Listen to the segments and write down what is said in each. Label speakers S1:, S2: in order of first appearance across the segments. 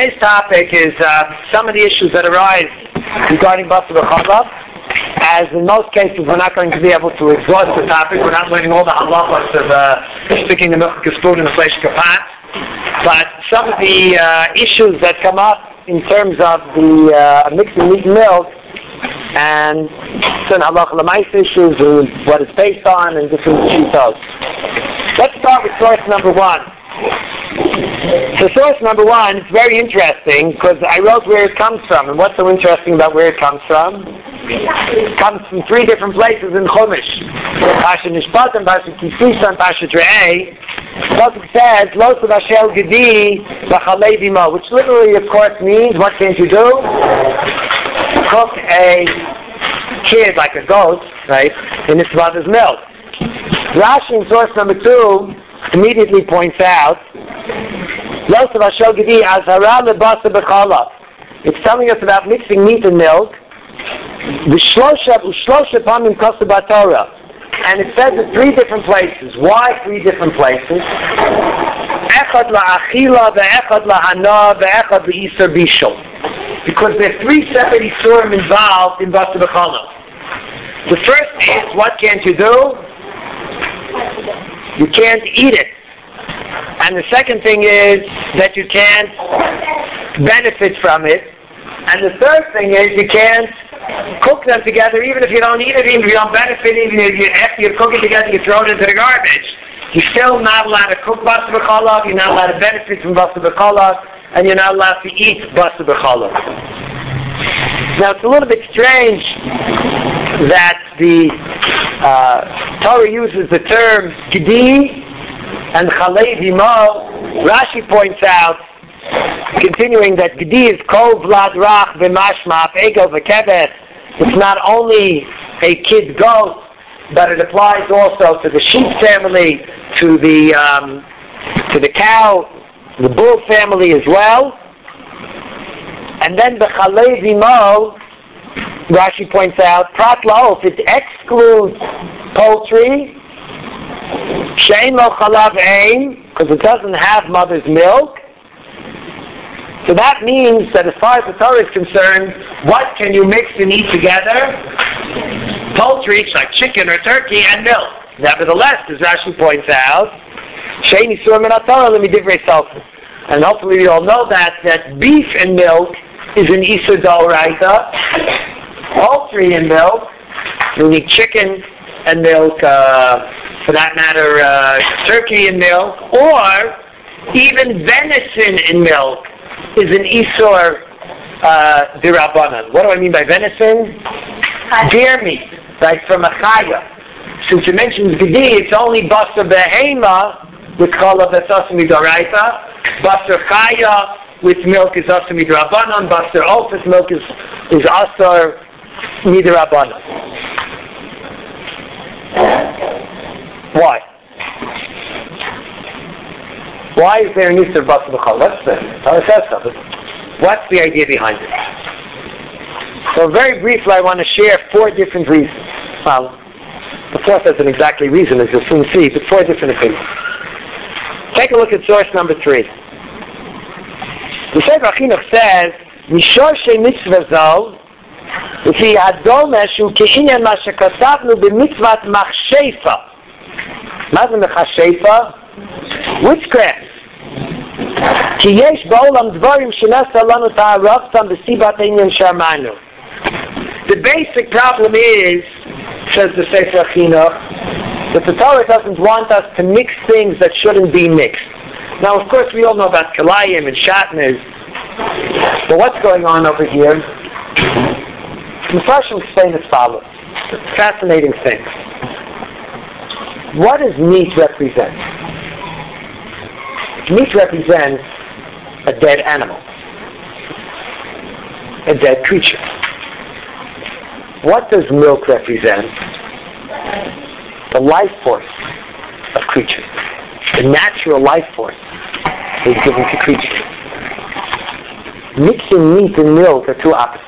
S1: Today's topic is some of the issues that arise regarding Basar B'Chalav. As in most cases, we're not going to be able to exhaust the topic. We're not learning all the halachos of sticking the milk spoon in the flesh kapat. But some of the issues that come up in terms of the mixing meat and milk and certain halacha l'mais issues and what it's based on and different shitos. Let's start with source number one. So source number one, it's very interesting because I wrote where it comes from. And what's so interesting about where it comes from? It comes from three different places in Chumash. Pasha Nishpatim, Pasha Kisisa, and Pasha Tre'ei. Pasuk says, Lo Tavashel Gedi B'chalei Bimo, which literally, of course, means, what can't you do? Cook a kid like a goat, right, in his mother's milk. Rashi in source number two immediately points out, Lo Tavashel Gedi Azhara Lebasa B'chalav. It's telling us about mixing meat and milk. V'shlosha pamim kosu b'Torah, and it says in three different places. Why three different places? Echad la'achila, ve'echad la'hana, ve'echad la'isur bishul. Because there are three separate isurim involved in Basar B'Chalav. The first is, what can't you do? You can't eat it. And the second thing is that you can't benefit from it. And the third thing is you can't cook them together, even if you don't eat it, even if you don't benefit, even if you, after you cook it together, you throw it into the garbage. You're still not allowed to cook Basar B'Chalav, you're not allowed to benefit from Basar B'Chalav, and you're not allowed to eat Basar B'Chalav. Now, it's a little bit strange that the Torah uses the term Gedi and Chalei Bimo. Rashi points out, continuing, that Gedi is Kol Vlad Rach V'mashma Egel V'Kevet. It's not only a kid goat, but it applies also to the sheep family, to the cow, the bull family as well. And then the Chalei Bimo, Rashi points out, Prat La'of, it excludes poultry, Shein Lo Chalav Ein, because it doesn't have mother's milk. So that means that as far as the Torah is concerned, what can you mix and eat together? Poultry, like chicken or turkey, and milk. Nevertheless, as Rashi points out, Shein Yisur Min HaTorah L'Midivrei Sofim. And hopefully we all know that beef and milk is an Isur D'Oraita. Poultry and milk, meaning chicken and milk, for that matter, turkey and milk, or even venison and milk, is an Isur D'Rabbanan. What do I mean by venison? Deer meat, like from a chaya. Since it mentions Gedi, it's only Basar Behema with Chalav that's Asur Midoraita. Basar Chaya with milk is Asur Midorabanan. Basar Of with milk is Asur Midorabanan. Why? Why is there an Isur Basar B'Chalav? What's the idea behind it? So very briefly, I want to share four different reasons. Well, the fourth isn't exactly reason, as you'll soon see, but four different opinions. Take a look at source number three. The Sefer HaChinuch says, Mishor Shei Mitzvah Zo, V'fi Adoma Shu Ke'inyan Ma Shekasavnu B'mitzvat Machshefa. Mazen Machshefa? Witchcraft. Ki yesh ba'olam dvarim shenasa lanu ta'araftam b'sibat einyan sharmanu. The basic problem is, says the Sefer HaChinuch, that the Torah doesn't want us to mix things that shouldn't be mixed. Now, of course, we all know about kalayim and shatnez, but what's going on over here? The Mepharshim explain as follows. Fascinating thing. What does meat represent? Meat represents a dead animal, a dead creature. What does milk represent? The life force of creatures. The natural life force is given to creatures. Mixing meat and milk are two opposites.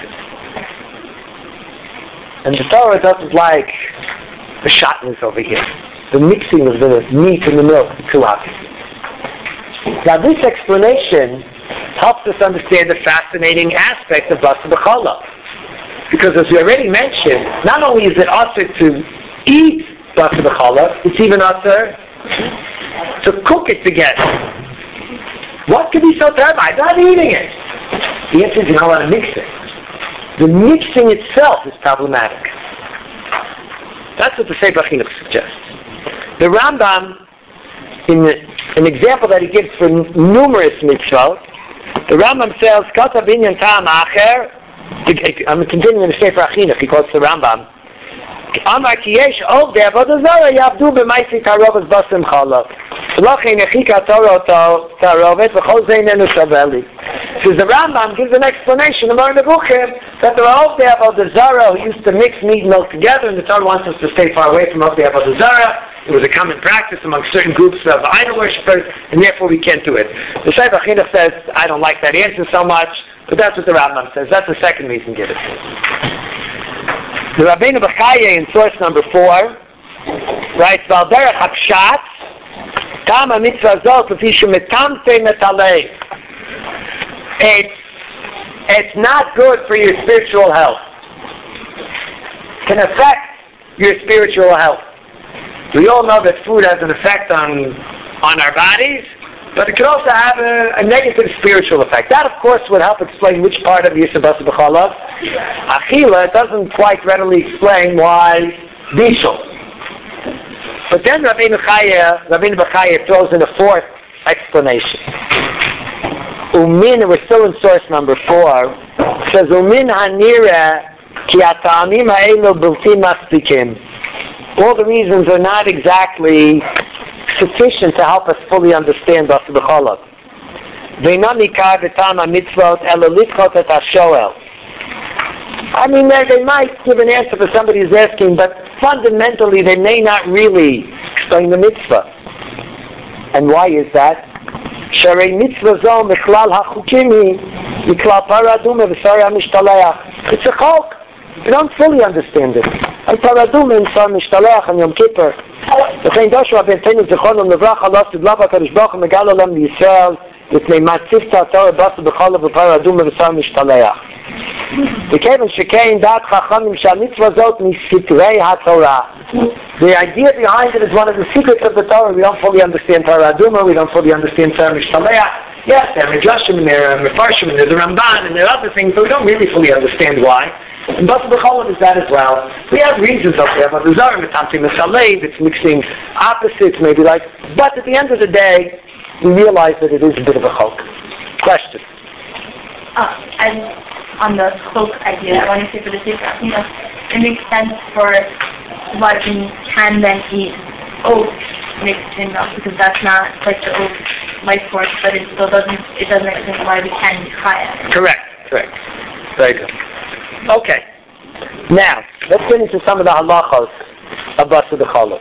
S1: And the Torah doesn't like the shatnez over here. The mixing of the meat and the milk are two opposites. Now this explanation helps us understand the fascinating aspect of Basar B'Cholov. Because as we already mentioned, not only is it usher to eat Basar B'Cholov, it's even usher to cook it together. What could be so terrible? I'm not eating it. The answer is you're not allowed to mix it. The mixing itself is problematic. That's what the Sefer Chinuch suggests. The Rambam, in an example that he gives for numerous mitzvot, the Rambam says, Kata binyan ta'am acher, I'm continuing the Sefer Chinuch, he quotes the Rambam, Amar ki yesh og de'avodah zara yavdu b'maisi tarovet basim chalov. V'lochein echika tarovet v'chol zeinenu shaveli. Says the Rambam gives an explanation of the Nebuchim that there are Ovdei Avodah Zarah who used to mix meat and milk together, and the Torah wants us to stay far away from Ovdei Avodah Zarah. It was a common practice among certain groups of idol worshippers, and therefore we can't do it. The Sefer Chinuch says, I don't like that answer so much, but that's what the Rambam says. That's the second reason given. The Rabbeinu B'chaya in source number 4 writes, Val derech hapshat, tam ha-mitzvah zot l'fi shemetamtei metalei. It's not good for your spiritual health. It can affect your spiritual health. We all know that food has an effect on our bodies, but it can also have a negative spiritual effect. That, of course, would help explain which part of Yisur Basar B'Cholov. Achila doesn't quite readily explain why Bishul. But then Rabbeinu B'chaya throws in a fourth explanation. Umin, we're still in source number 4, says Umin hanira ki ata'amim ha'elu bilti maspikim. All the reasons are not exactly sufficient to help us fully understand Basar B'Cholov. Ve'eino nikar b'tam ha'mitzvot ela lidchot et ha'shoel. I mean, they might give an answer for somebody who's asking, but fundamentally they may not really explain the mitzvah. And why is that? Sharei mitzvah zo mechlal hachukim hi miklal paraduma v'sar ha'mishtaleach. It's a chok. You don't fully understand it. And paraduma and sar mishtaleach and Yom Kippur. V'chein Joshua ben Tenu zichronom levracha lo tidlav HaKadosh Baruch Hu megal olam Yisrael v'tnei matzivta Torah Basar B'Cholov v'paraduma v'sar mishtaleach. The idea behind it is one of the secrets of the Torah. We don't fully understand Torah Aduma, we don't fully understand Torah Mishtaleach. Yes, there are Midrashim and there are Mefarshim and there's the Ramban and there are other things, but we don't really fully understand why. And Basar B'Cholov is that as well. We have reasons up there, but the Zohar Metamti Mesalev, it's mixing opposites, maybe like, but at the end of the day, we realize that it is a bit of a chok. Question?
S2: On the cloak idea, I want to say for the sake of, it makes sense for why we can then eat oats mixed in milk, because that's not like the oat life force, but it still doesn't make sense why we can eat chaya.
S1: Correct. Very good. Okay. Now, let's get into some of the halachos of Basar B'Cholov.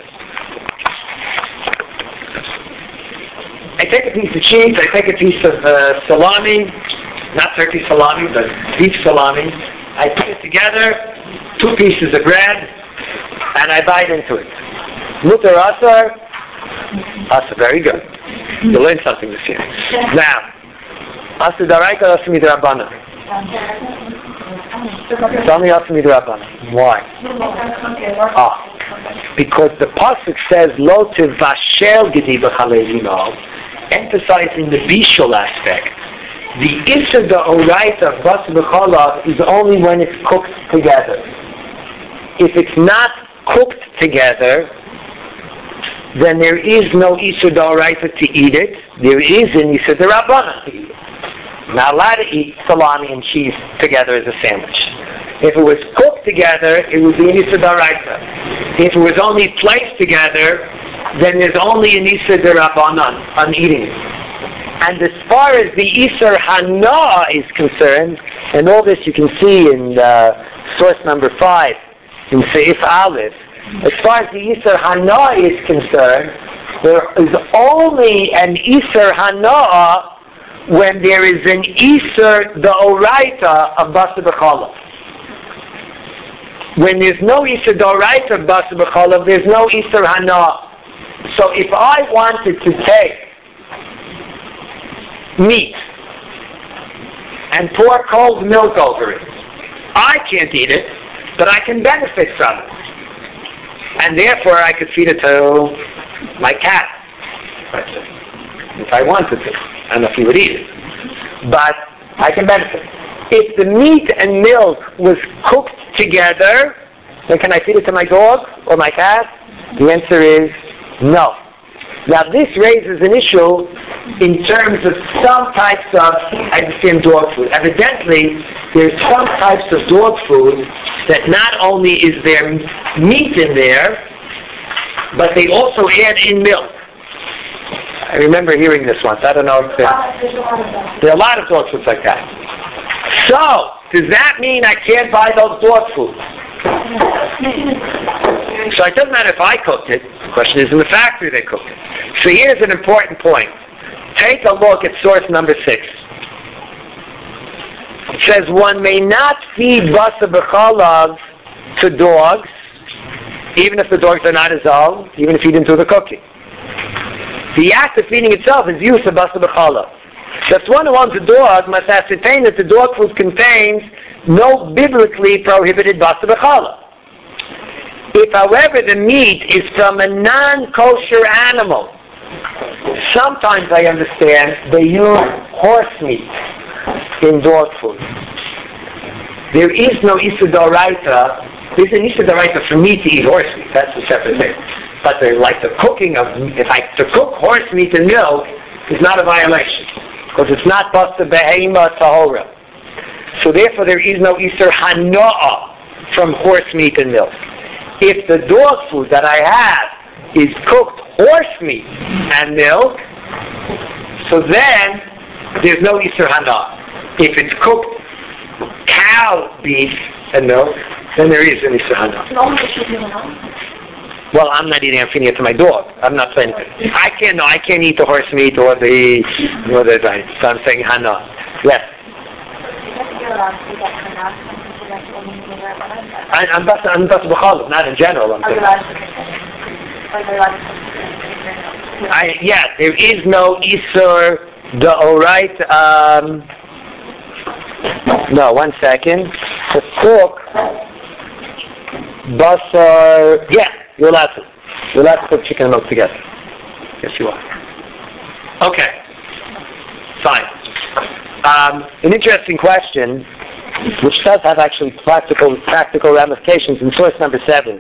S1: I take a piece of cheese, I take a piece of salami, not turkey salami, but beef salami. I put it together, 2 pieces of bread, and I bite into it. Mutar asar, asar, very good. You learned something this year. Now, asar daraika, asar midrabbanan. Tell me asar midrabbanan. Why? Because the pasuk says, lo tevashel gedi b'chalei vino, emphasizing the bishul aspect. The Isser D'Oraita of Basar B'Cholov is only when it's cooked together. If it's not cooked together, then there is no Isser D'Oraita to eat it. There is an Isser D'Rabbanan to eat it. Not allowed to eat salami and cheese together as a sandwich. If it was cooked together, it would be an Isser D'Oraita. If it was only placed together, then there's only an Isser D'Rabbanan on eating it. And as far as the Isser Hana is concerned, and all this you can see in source number 5, in Seif Aleph, as far as the Isser Hana is concerned, there is only an Isser Hana when there is an Isser D'Oraita of Basar B'Cholov. When there's no Isser D'Oraita of Basar B'Cholov, there's no Isser Hana. So if I wanted to take meat and pour cold milk over it. I can't eat it, but I can benefit from it. And therefore I could feed it to my cat, if I wanted to. I don't know if he would eat it. But I can benefit. If the meat and milk was cooked together, then can I feed it to my dog or my cat? The answer is no. Now this raises an issue in terms of some types of, I understand, dog food. Evidently, there's some types of dog food that not only is there meat in there, but they also add in milk. I remember hearing this once. I don't know if there are a lot of dog foods like that. So, does that mean I can't buy those dog foods? So it doesn't matter if I cooked it. The question is in the factory they cooked it. So here's an important point. Take a look at source number 6. It says one may not feed basa b'chalav to dogs, even if the dogs are not his own, even if he didn't do the cooking. The act of feeding itself is use of basa b'chalav. Just one who owns a dog must ascertain that the dog food contains no biblically prohibited basa b'chalav. If, however, the meat is from a non-kosher animal, sometimes I understand they use horse meat in dog food. There is no Issa d'Oraita. There's an Issa d'Oraita for me to eat horse meat. That's a separate thing. But the cooking of, to cook horse meat and milk is not a violation. Because it's not basta behema tahora. So therefore there is no Isser hanoah from horse meat and milk. If the dog food that I have is cooked horse meat and milk, so then there's no Isser hanoah. If it's cooked cow beef and milk, then there is an Isser hanoah. Well, I'm not eating. I'm feeding it to my dog. I'm not saying anything. I can't eat the horse meat or the so I'm saying hana. Yes. I'm just b'chalav, not in general. I'm saying. Yeah, there is no isur d'oraita. No, 1 second. To cook basar. Yeah. You're allowed to. You're allowed to cook chicken and milk together. Yes, you are. Okay. Fine. An interesting question, which does have actually practical ramifications in source number 7.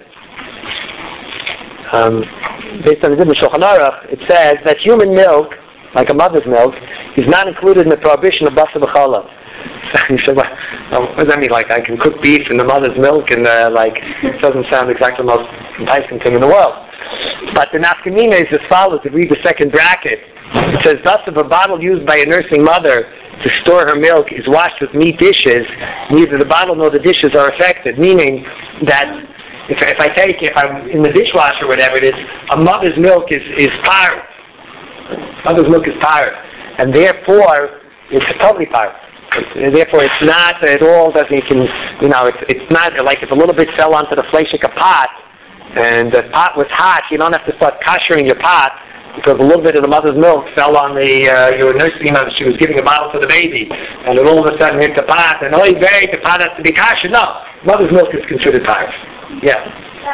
S1: Based on the Zibur Shulchan Aruch, it says that human milk, like a mother's milk, is not included in the prohibition of basa b'chalav. You said, well, what does that mean? Like, I can cook beef in the mother's milk, and it doesn't sound exactly the most enticing thing in the world. But the nafkamina is as follows. If you read the second bracket, it says, thus if a bottle used by a nursing mother to store her milk is washed with meat dishes, neither the bottle nor the dishes are affected. Meaning that if I'm in the dishwasher or whatever it is, a mother's milk is pure. Mother's milk is pure, and therefore it's totally pure. Therefore, it's not at all. It's not like if a little bit fell onto the fleshika pot, and the pot was hot. You don't have to start koshering your pot because a little bit of the mother's milk fell on your nurse. She was giving a bottle to the baby, and it all of a sudden hit the pot, and the pot has to be kosher. No, mother's milk is considered pure. Yeah.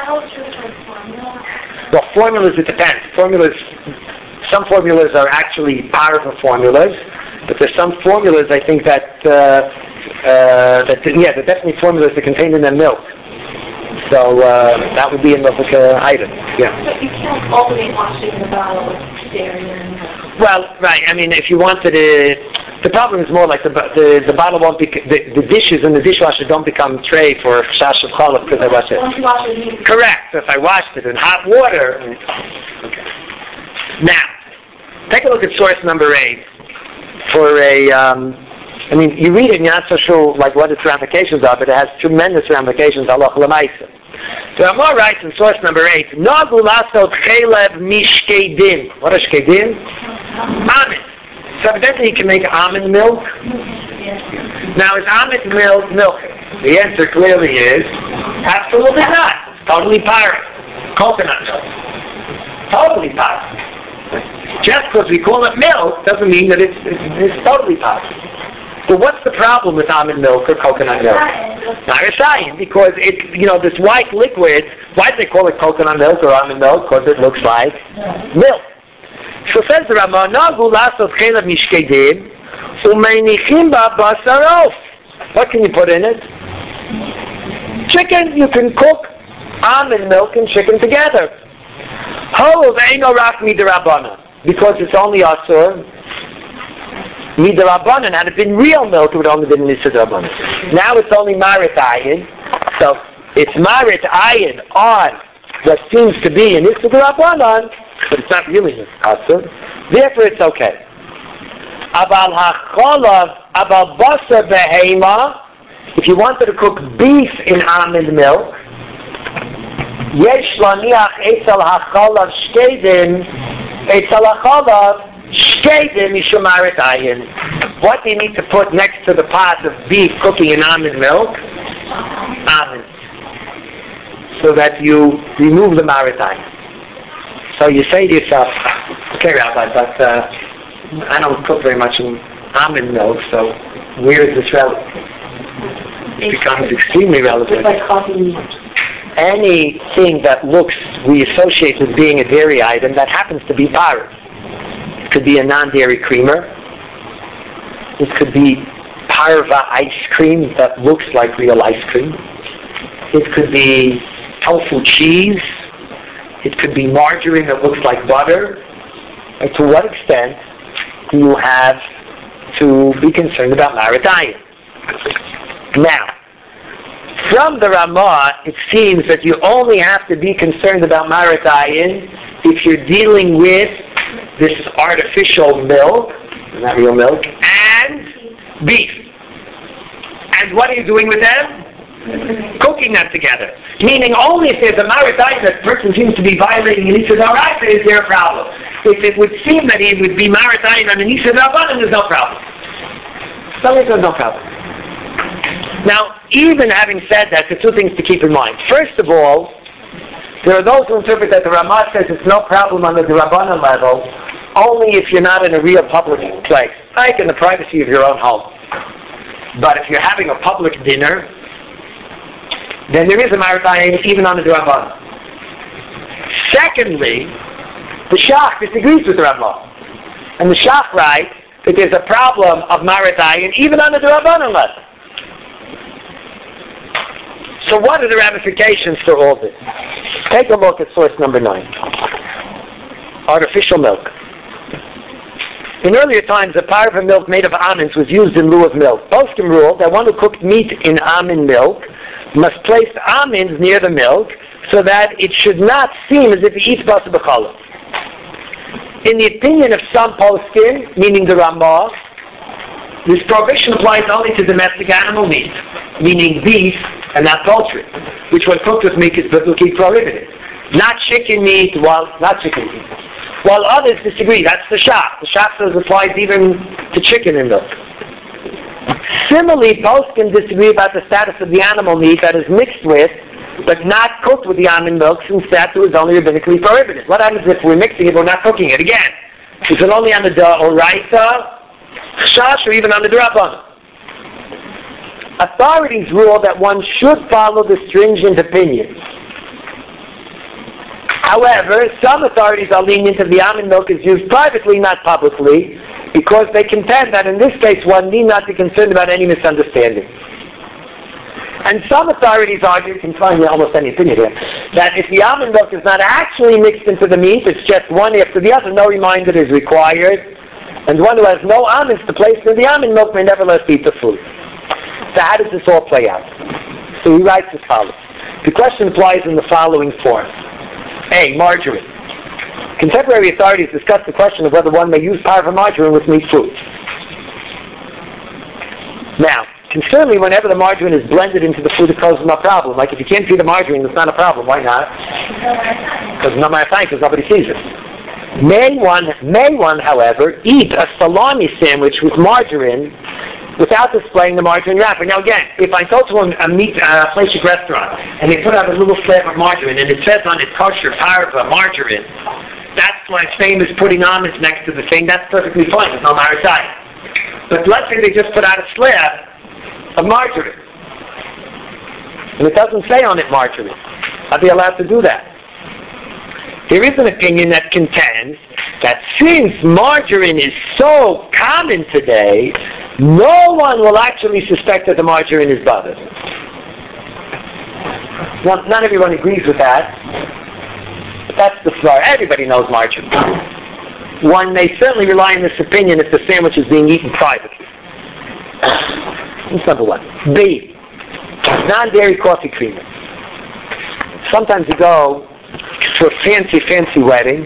S1: Well, formulas, it depends. Some formulas are actually powerful formulas. But there's some formulas, I think, they're definitely formulas that contain in them milk. So that would be a milk item. Yeah.
S2: But you can't alternate washing the bottle with dairy and milk.
S1: Well, right. I mean, if you wanted to, the problem is more like the bottle won't be, the dishes in the dishwasher don't become tray for chash of challah because I wash it.
S2: Once you wash it,
S1: correct. So if I washed it in hot water. Okay. Now, take a look at source number 8. For you read it and you're not so sure what its ramifications are, but it has tremendous ramifications. Allah l'maisa. So Amor writes in source number 8, Nagu lasot chelev mishkedin. What is shkedin? Almond. So evidently you can make almond milk. Now is almond milk? The answer clearly is absolutely not. It's totally pure. Coconut milk. Totally pure. Just because we call it milk doesn't mean that it's totally pure. But what's the problem with almond milk or coconut milk? Maritayim, because this white liquid, why do they call it coconut milk or almond milk? Because it looks like milk. So says the Rama, Nagu lasot chelav mishkedim, umeinichim ba basar of. What can you put in it? Chicken. You can cook almond milk and chicken together. Ho ve'eno rak midrabanan, because it's only asur midrabanan. Had it been real milk, it would only been midrabanan. Now it's only maritayin, so it's maritayin on what seems to be an midrabanan, but it's not really asur. Therefore, it's okay. Abal hacholav, abal basar behema. If you wanted to cook beef in almond milk, yesh laniach etzal hacholav shkedim, etzal hacholav shkedim mishum maritayin. What do you need to put next to the pot of beef cooking in almond milk? Almonds. So that you remove the maritayin. So you say to yourself, okay, Rabbi, but I don't cook very much in almond milk, so where is this relevant? It becomes extremely relevant.
S2: Like coffee.
S1: Anything that we associate with being a dairy item that happens to be parv. It could be a non-dairy creamer. It could be parva ice cream that looks like real ice cream. It could be tofu cheese. It could be margarine that looks like butter. And to what extent do you have to be concerned about maritayim? Now, from the Ramah, it seems that you only have to be concerned about maritayim if you're dealing with this artificial milk, not real milk, and beef. And what are you doing with them? Cooking them together. Meaning only if there's a maritayim that the person seems to be violating an Issa D'Oraisa is there a problem. If it would seem that he would be maritayim on an Issa D'Rabbanan, there's no problem. So there's no problem. Now, even having said that, there are two things to keep in mind. First of all, there are those who interpret that the Ramah says it's no problem on the D'Rabbanan level, only if you're not in a real public place, like in the privacy of your own home. But if you're having a public dinner, then there is a maritayim even on the D'Rabbanan. Secondly, the Shach disagrees with the Ramah. And the Shach writes that there's a problem of maritayim even on the D'Rabbanan level. So what are the ramifications for all this? Take a look at source number 9. Artificial milk. In earlier times, a parva milk made of almonds was used in lieu of milk. Poskim ruled that one who cooked meat in almond milk must place almonds near the milk so that it should not seem as if he eats basar b'challah. In the opinion of some poskim, meaning the Ramah, this prohibition applies only to domestic animal meat, meaning beef and not poultry, which when cooked with meat is biblically prohibited. Not chicken meat, while others disagree. That's the Shach. The Shach says it applies even to chicken and milk. Similarly, both can disagree about the status of the animal meat that is mixed with, but not cooked with the almond milk, since that too is only rabbinically prohibited. What happens if we're mixing it, we're not cooking it? Again, is it only on the D'Oraisa, Chash, or even on the D'Rabbanan? Authorities rule that one should follow the stringent opinion. However, some authorities are lenient if the almond milk is used privately, not publicly, because they contend that in this case one need not be concerned about any misunderstanding. And some authorities argue, you can find almost any opinion here, that if the almond milk is not actually mixed into the meat, it's just one after the other, no reminder is required, and one who has no almonds to place in the almond milk may nevertheless eat the food. So how does this all play out? So he writes as follows. The question applies in the following form. A. Margarine. Contemporary authorities discuss the question of whether one may use parva margarine with meat foods. Now, concerningly, whenever the margarine is blended into the food, it causes no problem. Like if you can't see the margarine, it's not a problem. Why not? Because no matter time, because nobody sees it. May one, however, eat a salami sandwich with margarine without displaying the margarine wrapper. Now again, if I go to a fleshik restaurant and they put out a little slab of margarine and it says on it kosher parva margarine, that's like same as putting almonds next to the thing. That's perfectly fine. It's no maritayim. But let's say they just put out a slab of margarine. And it doesn't say on it margarine. Are they allowed to do that? There is an opinion that contends that since margarine is so common today, no one will actually suspect that the margarine is bothered. Well, not everyone agrees with that, but that's the story. Everybody knows margarine. One may certainly rely on this opinion if the sandwich is being eaten privately. That's number one. B, non-dairy coffee creamer. Sometimes you go to a fancy wedding,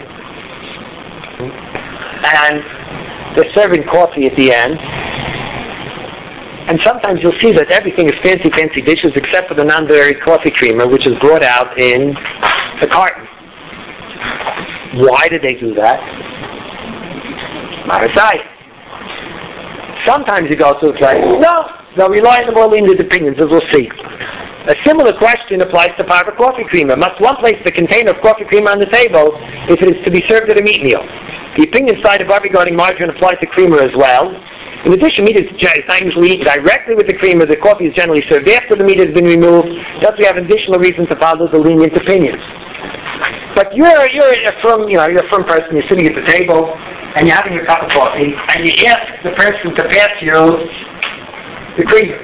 S1: and they're serving coffee at the end. And sometimes you'll see that everything is fancy dishes except for the non-dairy coffee creamer, which is brought out in the carton. Why did they do that? Marasai. Sometimes you go to a place, no, they'll rely on the more lenient opinions, as we'll see. A similar question applies to powder coffee creamer. Must one place the container of coffee creamer on the table if it is to be served at a meat meal? The opinion cited above regarding margarine applies to creamer as well. In addition, meat is not usually eaten directly with the creamer. The coffee is generally served after the meat has been removed. Thus, we have additional reason to follow the lenient opinions. But you're a firm person. You're sitting at the table and you're having a cup of coffee, and you ask the person to pass you the creamer.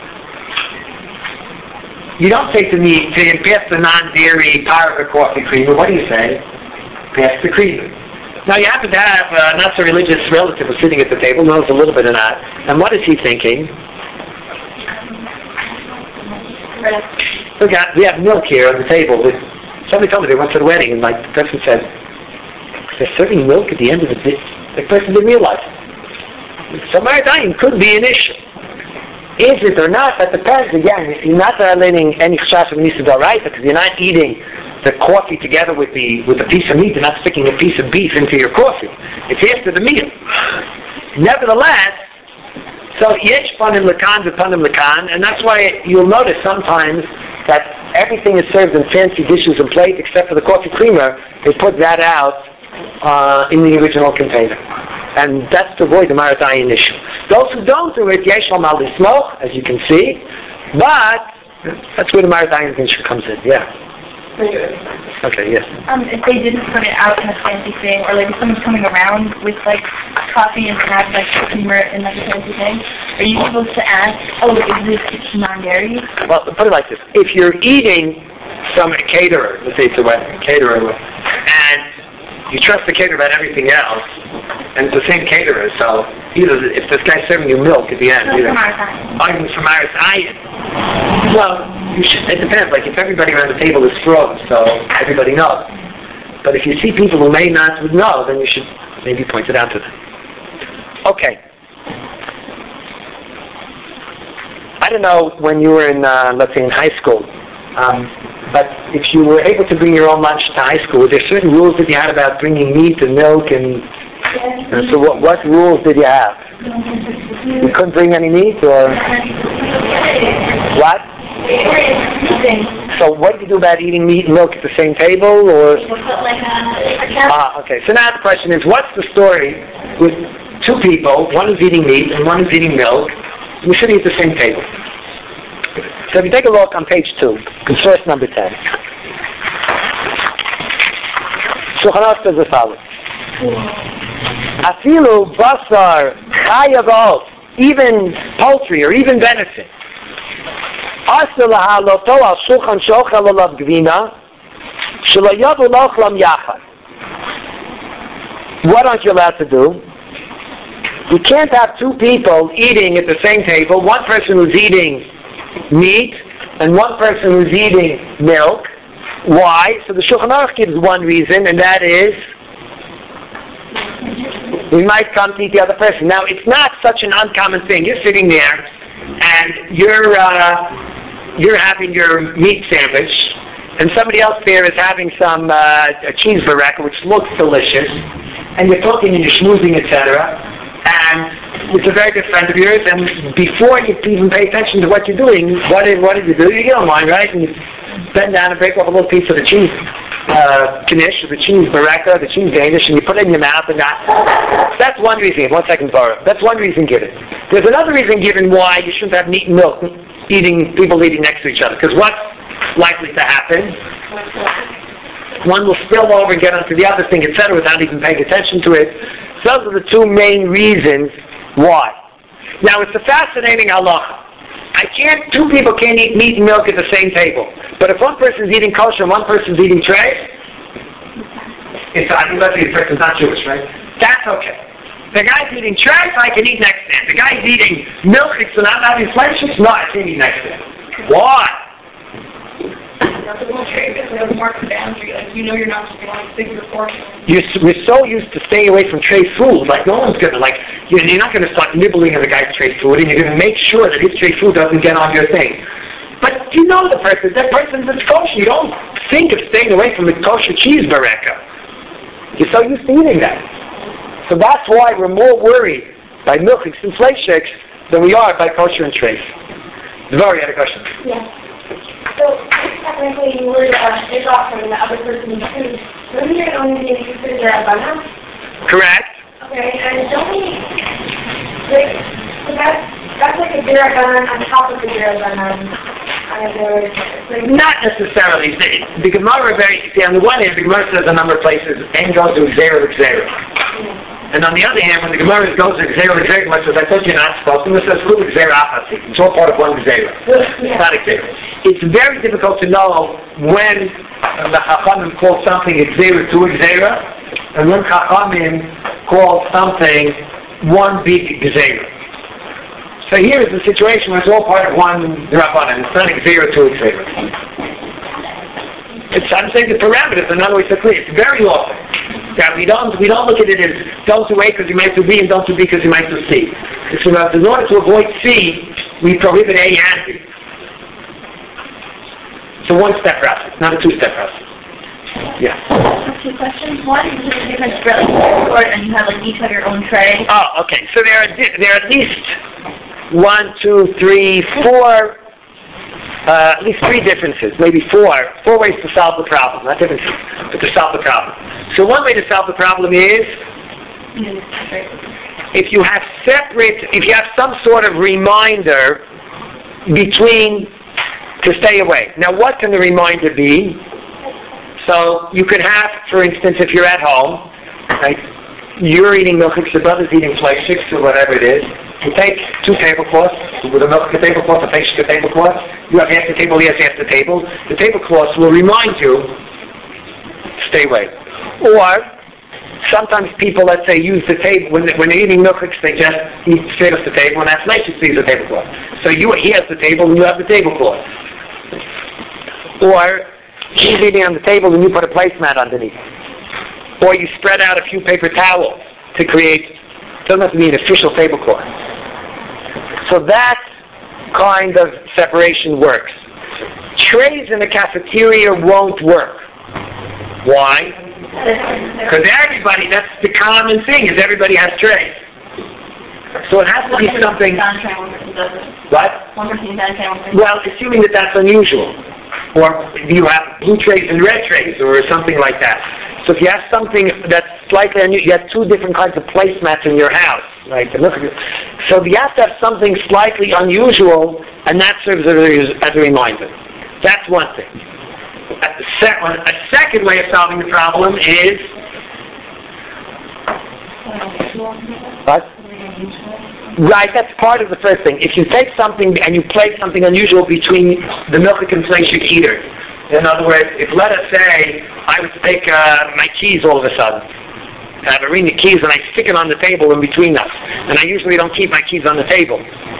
S1: You don't say to me, pass the non-dairy powder coffee creamer. What do you say? Pass the creamer. Now you happen to have a not-so-religious relative who's sitting at the table, knows a little bit of that. And what is he thinking? Look, we have milk here on the table. Somebody told me they went to the wedding, and the person said, they're serving milk at the end of the day. The person didn't realize it. So Maradine could be an issue. Is it or not? That depends. Again, you're not violating any chashas of Nisa right? Because you're not eating the coffee together with the piece of meat. You're not sticking a piece of beef into your coffee. It's after the meal. Nevertheless, so yesh panim lekan v'panim lekan, and that's why you'll notice sometimes that everything is served in fancy dishes and plates except for the coffee creamer. They put that out in the original container, and that's to avoid the Maratayin issue. Those who don't do it, yesh al lismoch, as you can see, but that's where the Maratayin issue comes in. Yeah. Okay, yes.
S2: If they didn't put it out in a fancy thing, or if someone's coming around with coffee and have creamer in a fancy thing, are you supposed to ask, is this non-dairy?
S1: Well, put it like this: if you're eating from a caterer, let's say it's a wedding caterer, and you trust the caterer about everything else, and it's the same caterer, so either if this guy's serving you milk at the end, arguments from Maratayin. Well, it depends. If everybody around the table is froze, so everybody knows. But if you see people who may not know, then you should maybe point it out to them. Okay. I don't know when you were in, let's say, in high school, but if you were able to bring your own lunch to high school, were there certain rules that you had about bringing meat and milk and so what rules did you have? You couldn't bring any meat, or what? So what did you do about eating meat and milk at the same table, or? Okay. So now the question is, what's the story with two people? One is eating meat and one is eating milk. And you're sitting at the same table. So if you take a look on page 2, source number 10. Shulchan Aruch says as follows: Afilu basar chayavot, even poultry or even benefit. What aren't you allowed to do? You can't have two people eating at the same table, one person who's eating meat and one person who's eating milk. Why? So the Shulchan Aruch gives one reason, and that is we might come to eat the other person. Now, it's not such an uncommon thing. You're sitting there and you're having your meat sandwich, and somebody else there is having some a cheeseburger, which looks delicious, and you're talking and you're schmoozing, etc. And it's a very good friend of yours, and before you even pay attention to what you're doing, what did you do? You get online, right? And you bend down and break off a little piece of the cheese. knish, the cheese bareka, the cheese danish, and you put it in your mouth and that. That's one reason. 1 second, Zara. That's one reason given. There's another reason given why you shouldn't have meat and milk people eating next to each other. Because what's likely to happen? One will spill over and get onto the other thing, etc., without even paying attention to it. So those are the two main reasons why. Now, it's a fascinating halacha. Two people can't eat meat and milk at the same table. But if one person's eating kosher and one person's eating treif, I think the person's not Jewish, right? That's okay. The guy's eating treif, I can eat next to him. The guy's eating milk, and I'm having flesh, no, I can't eat next to him. Why?
S2: You're not just going to bigger portion.
S1: We're so used to staying away from tray food, like no one's gonna you're not gonna start nibbling on the guy's tray food, and you're gonna make sure that his tray food doesn't get on your thing. But you know that person's kosher. You don't think of staying away from the kosher cheese bareka. You're so used to eating that. So that's why we're more worried by milchiks and fleishiks than we are by kosher and treif. Zvari had a question.
S3: Yes. So, technically, you were take off from the other person's food. Wouldn't your own being considered a banana?
S1: Correct.
S3: Okay, and don't we, so that's like a derabanan on top of the derabanan.
S1: Not necessarily. The Gemara on the one hand, the Gemara says a number of places, and goes to Xera. And on the other hand, when the Gemara goes to Xera, much as I told you not supposed to, it says Kulu Xera Afasi. It's all part of one Xera. It's not Xera. It's very difficult to know when the Chachamim call something Xera to Xera, and when Chachamim call something one big Xera. So here is the situation where it's all part of one Rabbanan. It's not Xera to Xera. I'm saying the parameters are not always so clear. It's very often that we don't look at it as don't do A because you might do B and don't do B because you might do C. So in order to avoid C, we prohibit A and B. It's a one-step process, not a two-step process. Yeah.
S2: Two questions. One is the difference for and you have each have your own tray.
S1: Oh, okay. So there are at least 1, 2, 3, 4. At least 3 differences, maybe 4 ways to solve the problem, not differences, but to solve the problem. So one way to solve the problem is if you have some sort of reminder to stay away. Now what can the reminder be? So you could have, for instance, if you're at home, right, you're eating milchiks, your brother's eating fleishiks, or whatever it is. You take 2 tablecloths, with a milchik tablecloth, a fleishik tablecloth. You have half the table, he has half the table. The tablecloths will remind you to stay away. Or sometimes people, let's say, use the table when they're eating milchiks, they just eat straight off the table, and that's fleishik, so use the tablecloth. So he has the table, and you have the tablecloth. Or he's eating on the table, and you put a placemat underneath. Or you spread out a few paper towels to create, doesn't have to be an official tablecloth. So that kind of separation works. Trays in the cafeteria won't work. Why? Because that's the common thing, is everybody has trays. So it has to be something... What? Well, assuming that's unusual. Or you have blue trays and red trays, or something like that. So if you have something that's slightly unusual, you have 2 different kinds of placemats in your house. Right? So you have to have something slightly unusual, and that serves as a reminder. That's one thing. A second way of solving the problem is... What? Right, that's part of the first thing. If you take something and you place something unusual between the milchik and fleishik eaters, in other words, if let us say I was to take my keys all of a sudden, I have a ring of keys and I stick it on the table in between us, and I usually don't keep my keys on the table.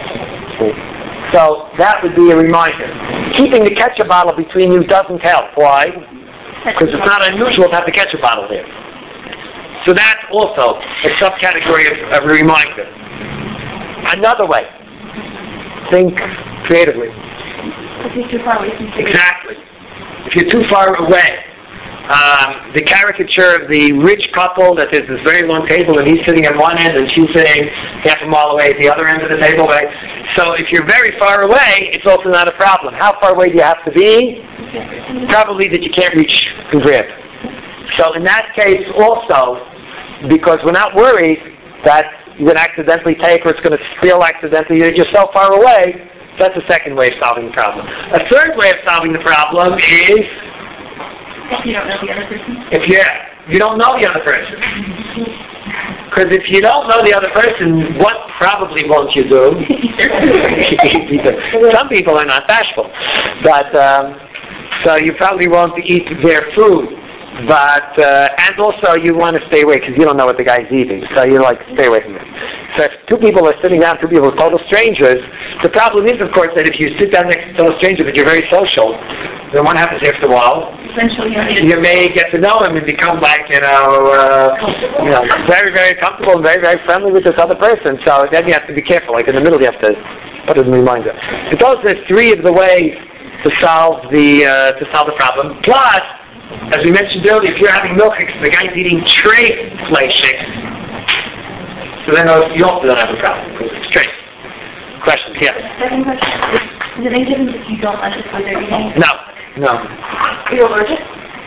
S1: So that would be a reminder. Keeping the ketchup bottle between you doesn't help. Why? Because it's not unusual to have the ketchup bottle there. So that's also a subcategory of a reminder. Another way. Think creatively.
S2: If you're too far away from
S1: exactly. If you're too far away. The caricature of the rich couple that there's this very long table and he's sitting at one end and she's sitting half a mile away at the other end of the table. Right? So if you're very far away, it's also not a problem. How far away do you have to be? Probably that you can't reach and grab. So in that case also, because we're not worried that you're going to accidentally take or it's going to spill accidentally, you're so far away, that's the second way of solving the problem. A third way of solving the problem is
S2: If you don't know the other person.
S1: if you don't know the other person. Because if you don't know the other person, what probably won't you do? Some people are not bashful, but so you probably won't eat their food. But and also you want to stay away because you don't know what the guy's eating, so you like stay away from it. So if two people are sitting down, two people are total strangers, the problem is, of course, that if you sit down next to a total stranger, but you're very social, then what happens after a while?
S2: Eventually,
S1: You may get to know him and become like, very, very comfortable and very, very friendly with this other person. So then you have to be careful. Like in the middle, you have to put it in a reminder. So those are three of the ways to solve the problem. Plus, as we mentioned earlier, if you're having milkshakes, the guy's eating tray flakes, so then you also don't have a problem because it's tray. Questions? Yeah.
S2: Second question. Is it any difference if you don't let the food they're eating?
S1: No.
S2: Are you allergic?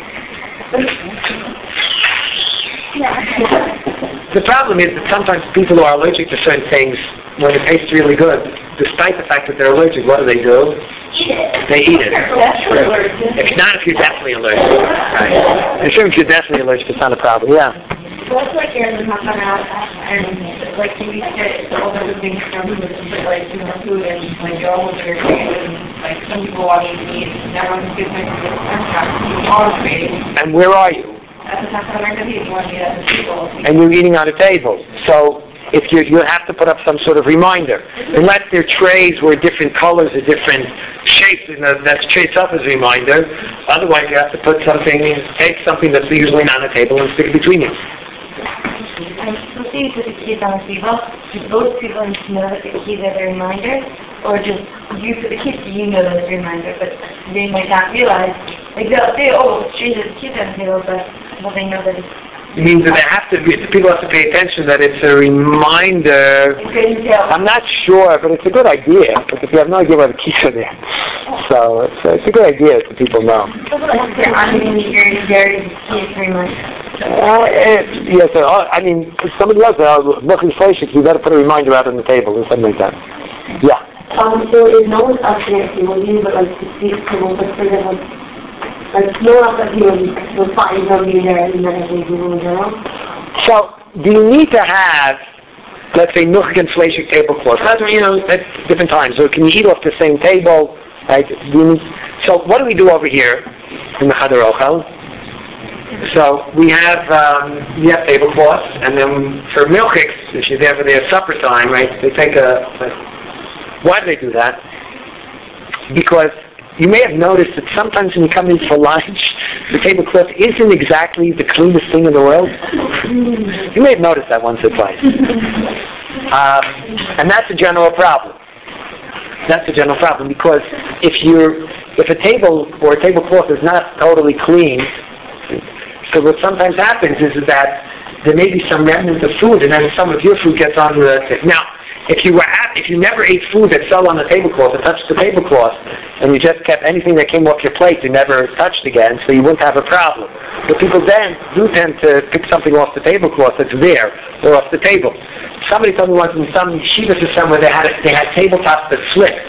S1: The problem is that sometimes people who are allergic to certain things, when it tastes really good, despite the fact that they're allergic, what do? They eat it. If not, if you're definitely allergic. Right. I'm sure if you're definitely allergic, it's not a problem. Yeah.
S3: What's like your half an hour and like you get all the things from like food and like you're almost your like some people watch meat and everyone's different all great.
S1: And where are you?
S3: At the top of America, you want to get at the table.
S1: And you're eating on a table. So if you have to put up some sort of reminder. Unless their trays were different colors or different shapes, and that's trade itself as a reminder. Otherwise, you have to put take something that's usually not on the table and stick it between you.
S4: So say you put the kids on the table, do both people need to know that the keys are the reminder, or just you for the kids, you know that it's a reminder, but they might not realize, like they'll say, oh, it's strange that the kids on the table, but well, they know that it's...
S1: It means that people have to pay attention that it's a reminder. I'm not sure, but it's a good idea, because you have no idea where the keys are there. So it's a good idea that people know.
S4: I'm going to need your keys reminder.
S1: Yes, I mean, somebody else, looking flashy, you better put a reminder out on the table or something like that. Yeah.
S3: So is no one up there but like to speak to them, but for example, like no one up there will find them be there and then everything will go.
S1: So, do you need to have, let's say, nuchik and fleshik tablecloths? That's, at different times. So can you eat off the same table? Right? So what do we do over here in the Chadar Ochel? So we have tablecloths, and then for milchiks, if you're there for their supper time, right? They take why do they do that? Because you may have noticed that sometimes when you come in for lunch, the tablecloth isn't exactly the cleanest thing in the world. You may have noticed that once or twice, and that's a general problem. That's a general problem because if a table or a tablecloth is not totally clean. So what sometimes happens is that there may be some remnant of food, and then some of your food gets onto the table. Now, if you never ate food that fell on the tablecloth or touched the tablecloth, and you just kept anything that came off your plate, you never touched again, so you wouldn't have a problem. But people then do tend to pick something off the tablecloth that's there or off the table. Somebody told me once in some yeshivas or somewhere they had tabletops that flipped.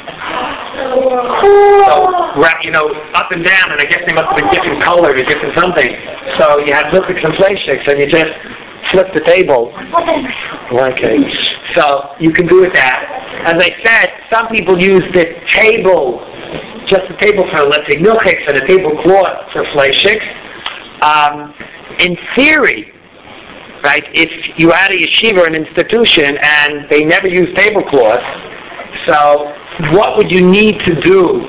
S1: So, up and down, and I guess they must have been different colors or different something. So you had milchiks and fleshik, and you just flip the table. Okay. So you can do it that. As I said, some people use the table, just the table for, let's say, milchiks, and a tablecloth for fleshik. In theory, right, if you had a yeshiva or an institution and they never use tablecloths, so what would you need to do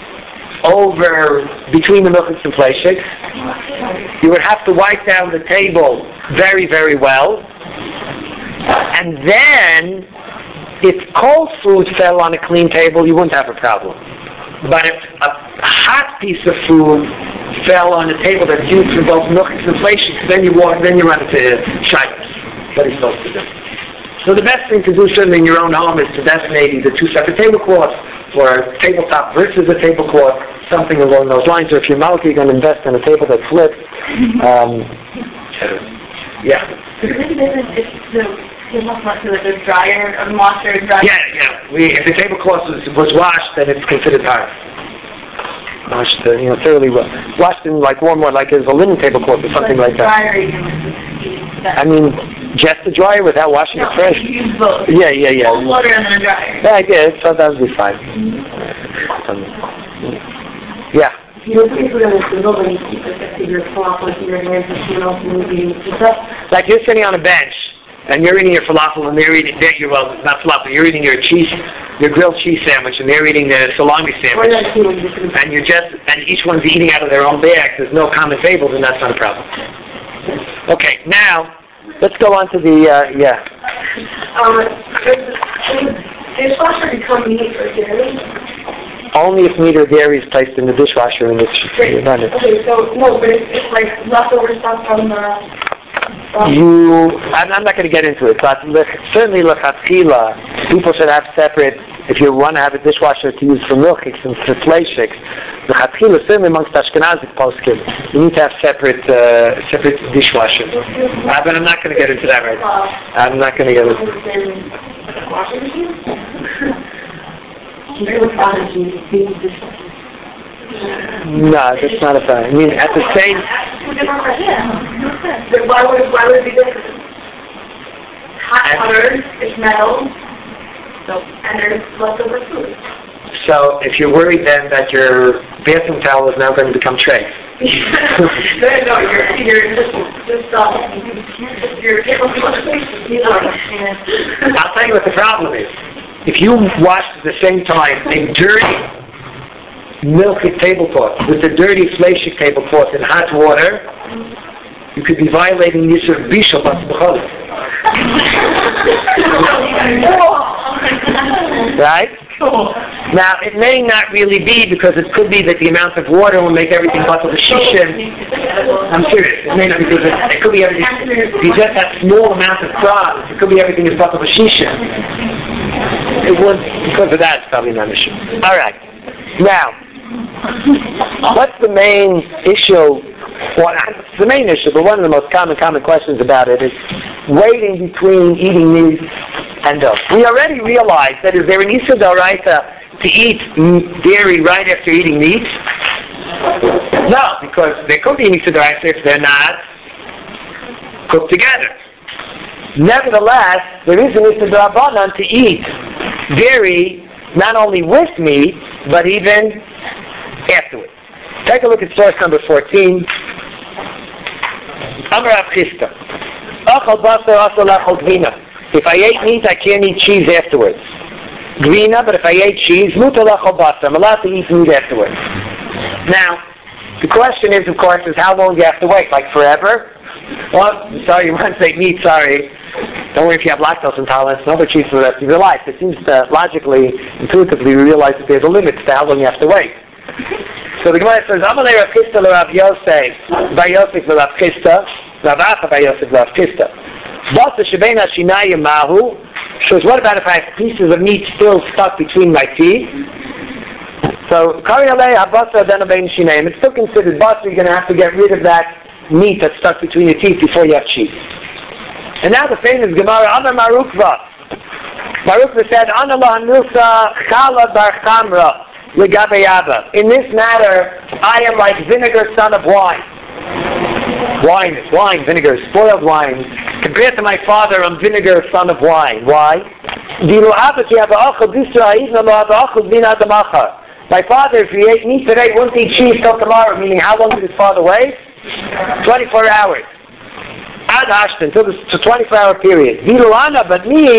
S1: between the milchiks and fleshik? You would have to wipe down the table very, very well. And then, if cold food fell on a clean table, you wouldn't have a problem. But if a hot piece of food fell on a table that's used for both milchiks and fleshik, then you run into shaytas. What are you supposed to do? So the best thing to do, certainly in your own home, is to designate either two separate tablecloths or a tabletop versus a tablecloth, something along those lines. Or if you're Malki, you're going to invest in a table that flips. Yeah.
S2: The dryer, a washer, dryer.
S1: Yeah. If the tablecloth was washed, then it's considered hard. Washed, thoroughly washed in like warm water, like there's a linen tablecloth or something like that. I mean, just the dryer without washing it first.
S2: Use both.
S1: Yeah.
S2: Cold water and then a dryer.
S1: Yeah, I did. So that would be fine. Yeah. Like you're sitting on a bench and you're eating your falafel and they're eating not falafel, you're eating your grilled cheese sandwich and they're eating the salami sandwich. And each one's eating out of their own bag. There's no common table, then that's not a problem. Okay, now let's go on to the
S3: Dishwasher become meat or dairy?
S1: Only if meat or dairy is placed in the dishwasher and it's redundant.
S3: Okay, so no, but it's like leftover stuff from the.
S1: I'm not going to get into it, but certainly lechatchila, people should have separate. If you want to have a dishwasher to use for milchiks and for fleishiks, lechatchila, certainly amongst Ashkenazic poskim, you need to have separate dishwashers. But I'm not going to get into that right now. I'm not going to get into it.
S3: Washing machine?
S1: No, that's not a fact. I mean, at the same.
S3: But why would it be different? Hot water is metal, and there's leftover food.
S1: So, if you're worried then that your bathroom towel is now going to become trays.
S3: No,
S1: I'll tell you what the problem is. If you wash at the same time a dirty milky tablecloth with a dirty fleishik tablecloth in hot water, you could be violating Yisur Bishop B'chol. Right? Now, it may not really be, because it could be that the amount of water will make everything bottle the shishin. I'm serious. It may not be because it could be everything. If you just have small amount of froth, it could be everything is bottle the shishin. It would, because of that, it's probably not an issue. All right. Now, what's the main issue? Well, it's the main issue, but one of the most common questions about it is waiting between eating meat and milk. We already realized that is there an Issa D'Oraita to eat dairy right after eating meat? No, because there could be an Issa D'Oraita if they're not cooked together. Nevertheless, there is an Issa D'Rabbanan to eat dairy not only with meat, but even afterwards. Take a look at source number 14. Amar Rav Chisda. If I ate meat, I can't eat cheese afterwards. Gvina, but if I ate cheese, I'm allowed to eat meat afterwards. Now, the question is, of course, is how long do you have to wait? Like forever? Well, sorry, you want to say meat, sorry. Don't worry if you have lactose intolerance, no other cheese for the rest of your life. It seems that logically, intuitively, we realize that there's a limit to how long you have to wait. So the Gemara says, Amalei Rav Chisda l'Rav Yosef, Bar Yosef l'Rav Chisda, Rav Acha Bar Yosef l'Rav Chisda. Basa shebein hashinayim mahu. So what about if I have pieces of meat still stuck between my teeth? So Kari alei habasa adena bein shinayim. It's still considered basa. You're going to have to get rid of that meat that's stuck between your teeth before you have cheese. And now the famous Gemara, Amar Marukva. Marukva said, Ana la hanusa chala bar chamra. In this matter, I am like vinegar, son of wine. Wine is wine, vinegar, spoiled wine. Compared to my father, I'm vinegar, son of wine. Why? My father, if he ate meat today, wouldn't eat cheese till tomorrow. Meaning, how long did his father wait? 24 hours. Ad Ashton, to 24-hour period. But me,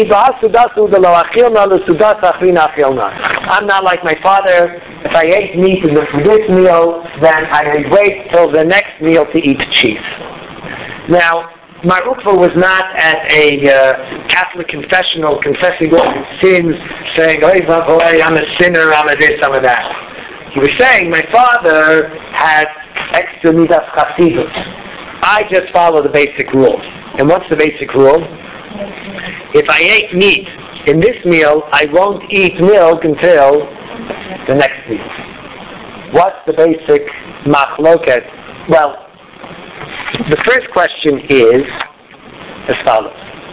S1: I'm not like my father. If I ate meat in this meal, then I wait till the next meal to eat cheese. Now, Marukva was not at a Catholic confessional confessing all his sins, saying, oh, I'm a sinner, I'm a this, I'm a that. He was saying, my father had extra midas chasidus. I just follow the basic rules. And what's the basic rule? If I ate meat in this meal, I won't eat milk until the next meal. What's the basic machloket? Well, the first question is as follows.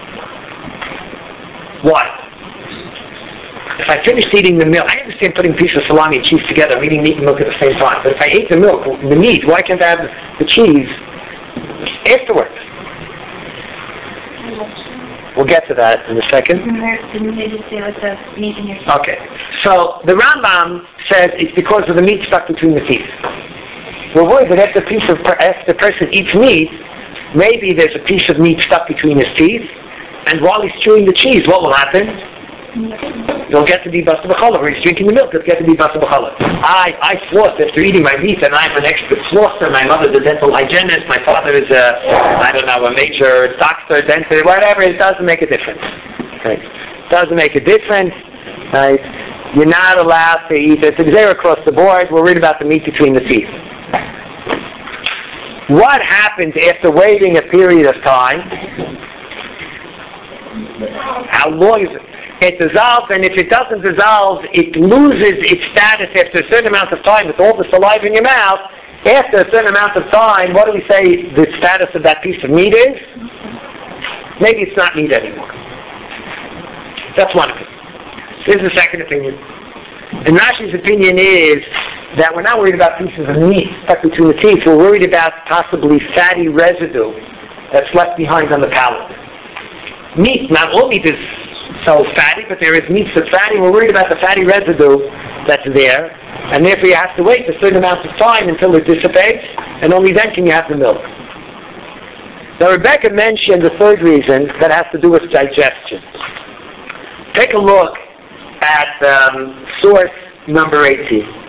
S1: Why? If I finished eating the milk, I understand putting pieces of salami and cheese together, I'm eating meat and milk at the same time. But if I ate the milk, the meat, why can't I have the cheese afterwards? We'll get to that in a second.
S2: Didn't they just say with the meat in your teeth?
S1: Okay. So the Rambam says it's because of the meat stuck between the teeth. We're worried that after the person eats meat, maybe there's a piece of meat stuck between his teeth, and while he's chewing the cheese, what will happen? He'll get to be basa b'chala. Or he's drinking the milk, he'll get to be basa b'chala. I floss after eating my meat, and I'm an expert flosser. My mother's a dental hygienist. My father is a major doctor, dentist, whatever. It doesn't make a difference. Right? It doesn't make a difference. Right? You're not allowed to eat. It's there across the board. We're worried about the meat between the teeth. What happens after waiting a period of time? How long is it? It dissolves, and if it doesn't dissolve, it loses its status after a certain amount of time with all the saliva in your mouth. After a certain amount of time, what do we say the status of that piece of meat is? Maybe it's not meat anymore. That's one opinion. This is the second opinion. And Rashi's opinion is that we're not worried about pieces of meat stuck between the teeth. We're worried about possibly fatty residue that's left behind on the palate. Meat, not all meat is so fatty, but there is meat that's fatty. We're worried about the fatty residue that's there, and therefore you have to wait a certain amount of time until it dissipates, and only then can you have the milk. Now Rebecca mentioned the third reason that has to do with digestion. Take a look at source number 18.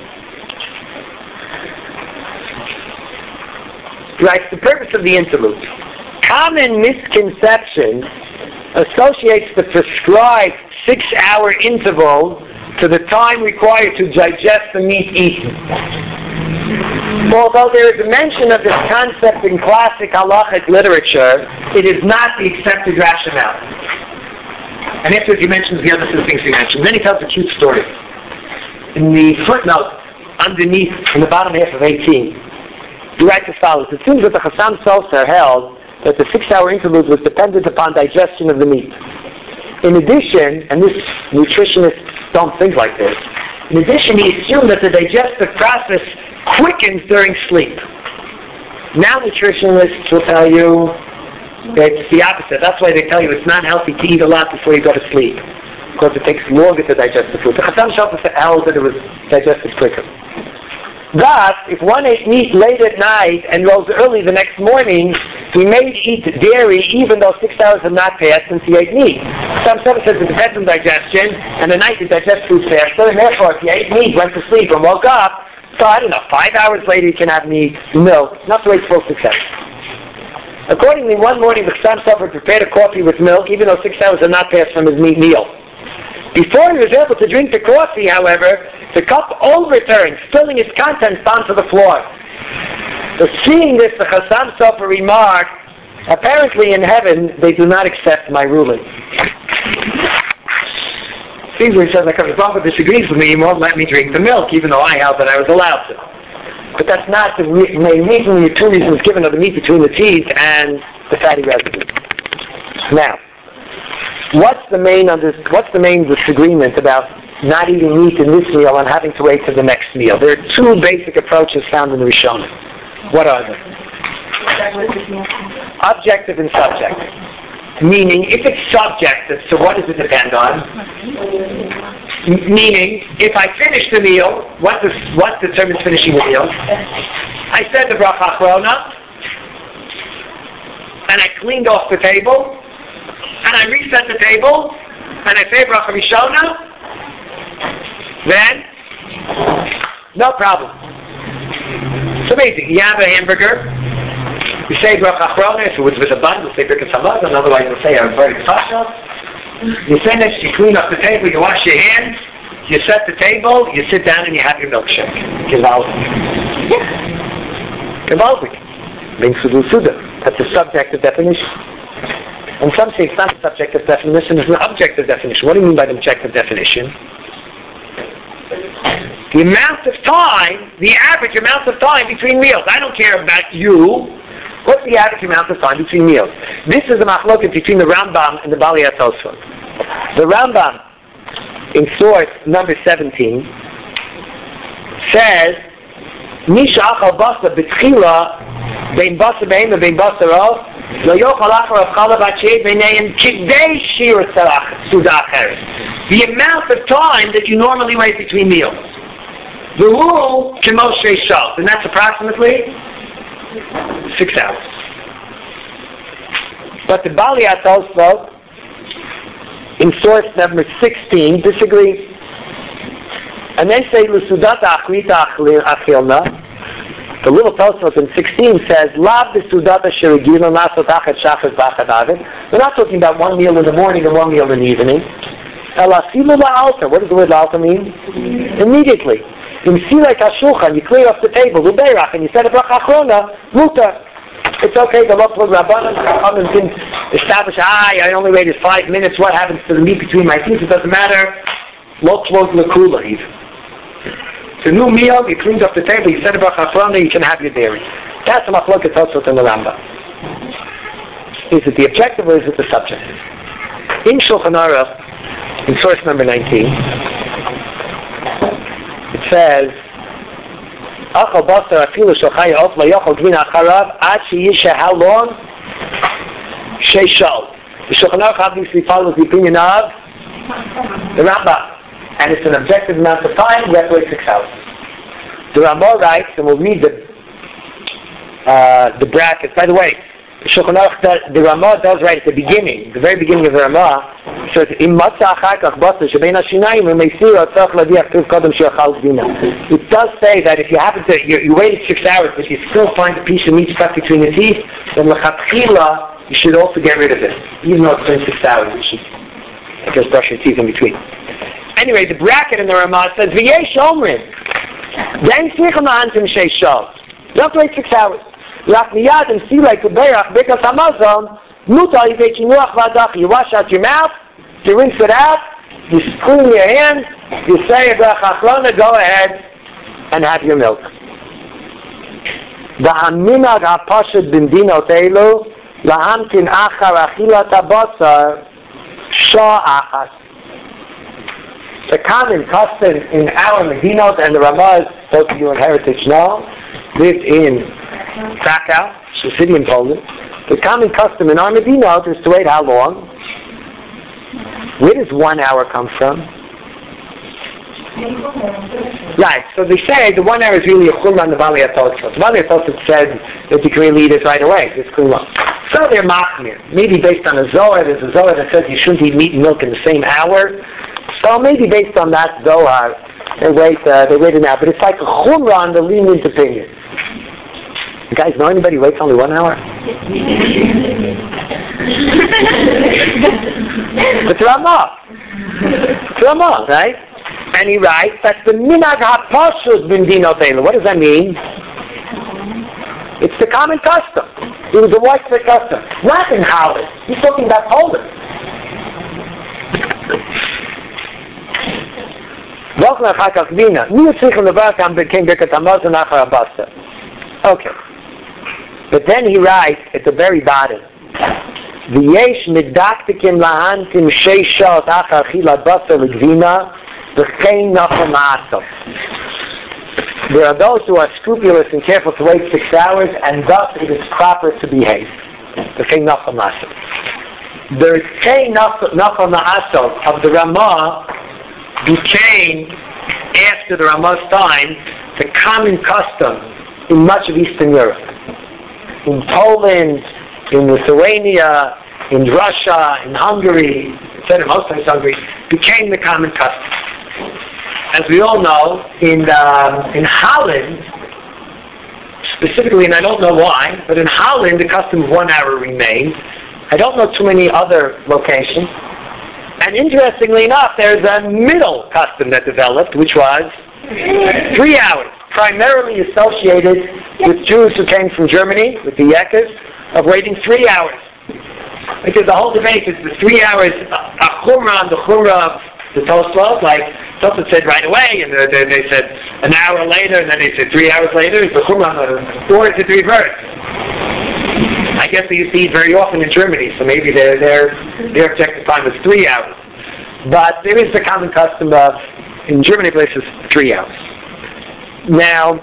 S1: Right, the purpose of the interlude. Common misconception associates the prescribed 6-hour interval to the time required to digest the meat eaten. Although there is a mention of this concept in classic halachic literature, it is not the accepted rationale. And after he mentions the other things he mentioned, then he tells a cute story. In the footnote underneath, in the bottom half of 18, he writes as follows. It seems that the Chassam Sofer held that the 6-hour interlude was dependent upon digestion of the meat. In addition, and this nutritionists don't think like this, in addition he assumed that the digestive process quickens during sleep. Now nutritionists will tell you that it's the opposite. That's why they tell you it's not healthy to eat a lot before you go to sleep, because it takes longer to digest the food. The Chassam Sofer held that it was digested quicker. Thus, if one ate meat late at night and rose early the next morning, he may eat dairy even though 6 hours have not passed since he ate meat. Some says it depends on digestion, and at night you digest food faster, and therefore if you ate meat, went to sleep, and woke up, so I don't know, 5 hours later you can have meat, milk, not to wait full 6 hours. Accordingly, one morning the Chassam Sofer prepared a coffee with milk even though 6 hours had not passed from his meat meal. Before he was able to drink the coffee, however, the cup overturned, spilling its contents onto the floor. So seeing this, the Chassam Sofer remarked, apparently in heaven they do not accept my ruling. Caesar says, like, if Papa disagrees with me, he won't let me drink the milk, even though I held that I was allowed to. But that's not the main reason. The two reasons given are the meat between the teeth and the fatty residue. Now, what's the main disagreement about not eating meat in this meal and having to wait for the next meal? There are two basic approaches found in the Rishonim. What are they? Objective and subjective. Meaning, if it's subjective, so what does it depend on? Meaning, if I finish the meal, what determines finishing the meal? I said the bracha achrona, and I cleaned off the table, and I reset the table, and I say bracha rishona, then no problem. It's amazing. You have a hamburger, you say bracha achrona. If it was with a bun, we'll say birkas hamazon. Otherwise, we'll say a very pasha. You finish, you clean up the table, you wash your hands, you set the table, you sit down, and you have your milkshake. Gewaltig. Gewaltig. Being suda. That's a subjective definition. And some say it's not a subjective definition, it's an objective definition. What do you mean by the objective definition? the amount of time, the average amount of time between meals. I don't care about you. What's the average amount of time between meals? This is the machloket between the Rambam and the Bali Tosfot. The Rambam, in source number 17, says, Misha achal basa betchila bein basa bein and bein basa rov lo yochal achar av chalav atshei beinayim kidei shir suda acheret. The amount of time that you normally wait between meals. The rule kemos shal, and that's approximately 6 hours. But the Bali Tosfot, in source number 16, disagrees. And they say, L'sudata achrita achilna. The little Tosfot in 16 says, Lav b'sudata sherigila nasot achat shachas b'achat avid. We're not talking about one meal in the morning and one meal in the evening. Elasilu la'alta. What does the word la'alta mean? Immediately. In Silek HaShulchan, you clear off the table, L'beirach, and you said a bracha achrona, muta. It's okay, the local Rabbanan can establish, I only waited 5 minutes, what happens to the meat between my teeth? It doesn't matter. Lo tlog l'kula even. It's a new meal, you cleaned up the table, you said a bracha achrona, you can have your dairy. That's the machloket Tosfot in the Rambam. Is it the objective or is it the subjective? In Shulchan Aruch, in source number 19, it says, Achal basar afilu shachai of la yochal dvina acharav ad sheyisha how long? Sheishal. The Shulchan Aruch obviously follows the opinion of the Rambam, and it's an objective amount of time. We have to wait 6 hours. The Rambam writes, and we'll read the brackets. By the way, the Shulchan Aruch, the Rambam does write at the beginning, the very beginning of the Rambam. So it does say that if you happen to, you waited 6 hours but you still find a piece of meat stuck between the teeth, then l'chatchila, you should also get rid of it. Even though it's been 6 hours, you should just brush your teeth in between. Anyway, the bracket in the Ramah says, V'yesh omrim, then tzrichim la'antim sheish shal. You have to wait 6 hours. Lach miyad and see like the berach, birkas hamazon, mutal yivei kinuach v'adach, you wash out your mouth, you rinse it out, you clean your hands, you say a bracha achrona, go ahead and have your milk. V'haminag ha'pashut b'mdinot elu lahamkin achar achilat habasar shah achas. The common custom in our Medinot, and the Ramah, those of you in heritage now, lived in Krakow, the city in Poland. The common custom in our Medinot is to wait how long? Where does 1 hour come from? Right, so they say the 1 hour is really a chumrah on the Bali Tosfot. The Bali Tosfot said that you can really eat it right away. It's chumrah. So they're machmir. Maybe based on a Zohar, there's a Zohar that says you shouldn't eat meat and milk in the same hour. So maybe based on that Zohar, they wait an hour. But it's like a chumrah on the lenient opinion. You guys know anybody who waits only 1 hour? It's Ramah, right? And he writes, that's the minag ha'pashut b'mdinot elu. What does that mean? It's the common custom. It was a widespread custom. Not in Holland. He's talking about Poland. Okay. But then he writes at the very bottom, V'yesh medaktikim lahantim sheish shot achar chilat basar l'gvina v'chein nachal ma'asav. There are those who are scrupulous and careful to wait 6 hours, and thus it is proper to behave. V'chein nachal ma'asav. The chein nachal ma'asav of the Ramah became, after the Ramah's time, the common custom in much of Eastern Europe. In Poland, in Lithuania, in Russia, in Hungary, etc., most times Hungary, became the common custom. As we all know, in Holland, specifically, and I don't know why, but in Holland the custom of 1 hour remained. I don't know too many other locations. And interestingly enough, there's a middle custom that developed, which was 3 hours, primarily associated with Jews who came from Germany, with the Yekkes, of waiting 3 hours. Because the whole debate is the 3 hours, a chumrah on the chumrah of the Tosfot, like Tosfos said right away, and they said an hour later, and then they said 3 hours later. Or is it reversed? I guess they used to eat very often in Germany, so maybe their objective time was 3 hours. But there is the common custom of, in Germany places, 3 hours. Now,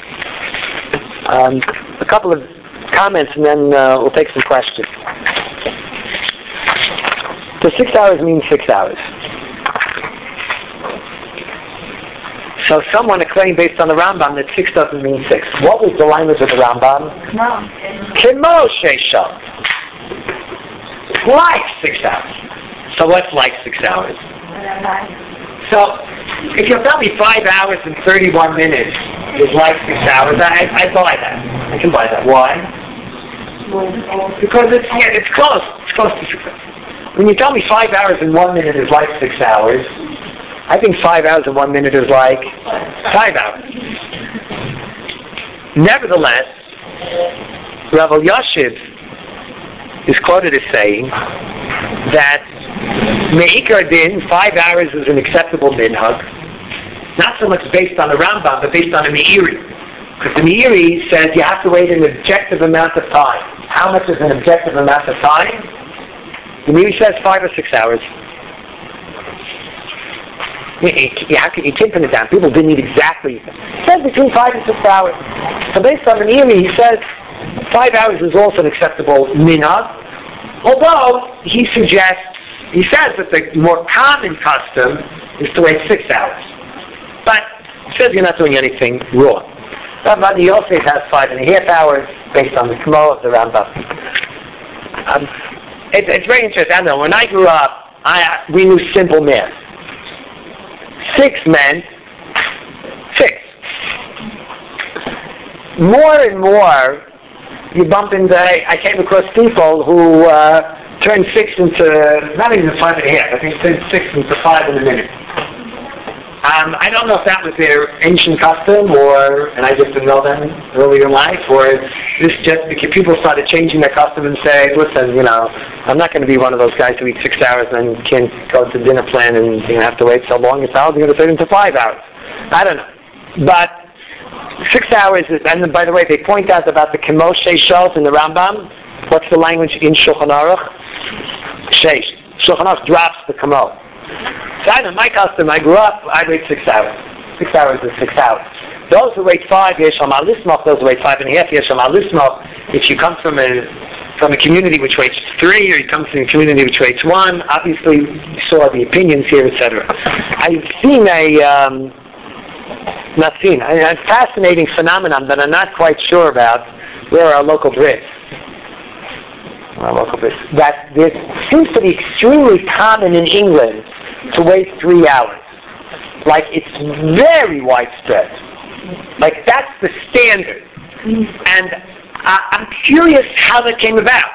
S1: a couple of comments, and then we'll take some questions. So 6 hours means 6 hours. So someone claimed based on the Rambam that 6 doesn't mean 6. What was the language of the Rambam? Kimo sheisha. Like 6 hours. So what's like 6 hours? So if you'll tell me 5 hours and 31 minutes is like 6 hours, I buy that. I can buy that. Why? Because it's close. It's close to 6 hours. When you tell me 5 hours and 1 minute is like 6 hours, I think 5 hours and 1 minute is like 5 hours. Nevertheless, Rav Elyashiv is quoted as saying that Me'ikar Din, 5 hours is an acceptable minhag, not so much based on the Rambam, but based on the Meiri. Because the Meiri says you have to wait an objective amount of time. How much is an objective amount of time? The Meiri says 5 or 6 hours. You can't pin it down. People didn't eat exactly. He says between 5 and 6 hours. So based on the Meiri, he says 5 hours is also an acceptable minhag. Although he says that the more common custom is to wait 6 hours. But he says you're not doing anything wrong. Rabbi Yosef has 5.5 hours based on the Kmo of the Rambam. It's very interesting. I know when I grew up, we knew simple math. 6 meant 6. More and more, you bump into. I came across people who turned 6 into not even 5.5. I think turned 6 into 5 in a minute. I don't know if that was their ancient custom, and I just didn't know them earlier in life, or this just because people started changing their custom and say, listen, I'm not going to be one of those guys who eat 6 hours and can't go to dinner plan and have to wait so long. It's how they're going to fit into 5 hours. I don't know. But 6 hours is, and by the way, they point out about the Kimo Sheishot in the Rambam. What's the language in Shulchan Aruch? Sheish. Shulchan Aruch drops the Kimo. So I know my custom, I grew up, I wait 6 hours. 6 hours is 6 hours. Those who wait 5, Yesham Alismoch, those who wait 5.5, Yesham Alismoch. If you come from a community which waits 3, or you come from a community which waits 1, obviously you saw the opinions here, etc. I've seen a fascinating phenomenon that I'm not quite sure about. Where our local Brits. That this seems to be extremely common in England to wait 3 hours. Like, it's very widespread. Like, that's the standard. And I'm curious how that came about.